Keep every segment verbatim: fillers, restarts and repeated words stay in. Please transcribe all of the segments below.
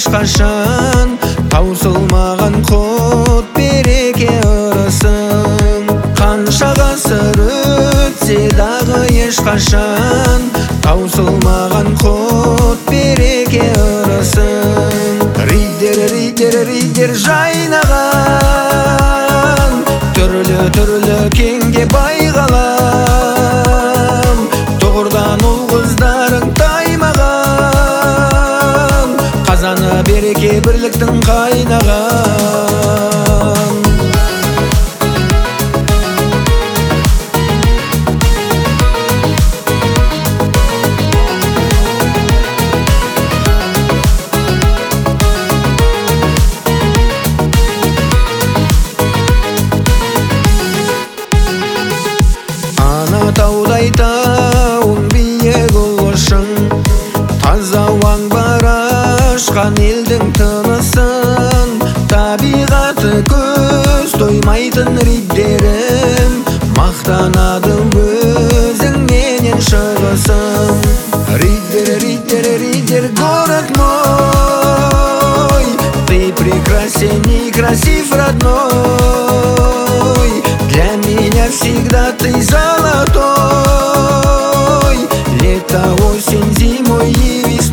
ешқашан, таусылмаған құт береке ырысың. Қанша ғасыр өтсе дағы ешқашан, таусылмаған құт береке ырысың. Ридер, ридер, ридер жайнаған, түрлі-түрлі кеңге бай ғалам. Тұғырдан ұл қыздарың таймаған, қазаны береке бірліктің қайнаған. Таудай тауың биік ұлышың, таза ауаң бар ашқан елдің тынысын. Табиғаты көз тоймайтын риддерім, мақтанады өзіңнен шығысың. Риддер, риддер, риддер, город мой, ты прекрасен и красив, родной. Для меня всегда ты золотой, лето, осень, зимой и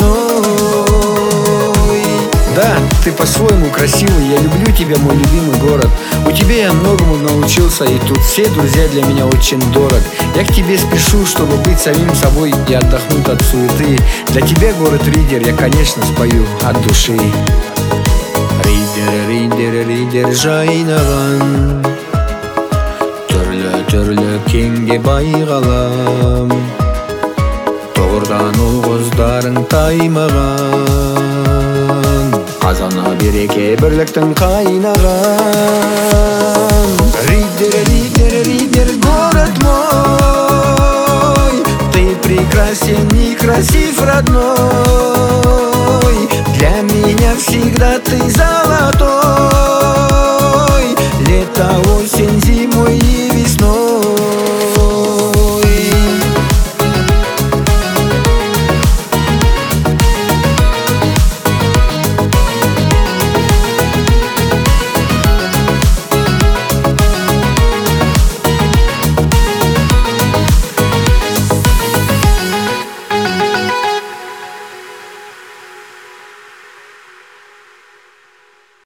весной. Да, ты по-своему красивый, я люблю тебя, мой любимый город. У тебя я многому научился, и тут все друзья для меня очень дорог. Я к тебе спешу, чтобы быть самим собой и отдохнуть от суеты. Для тебя, город Риддер, я, конечно, спою от души. Риддер, риддер, риддер жайнаған, түрлі-түрлі кеңге бай ғалам. Тұғырдан ұл қыздарың таймаған, қазаны береке бірліктің қайнаған. Риддер, риддер, риддер, город мой, ты прекрасен и красив, родной. Для меня всегда ты золотой, лето,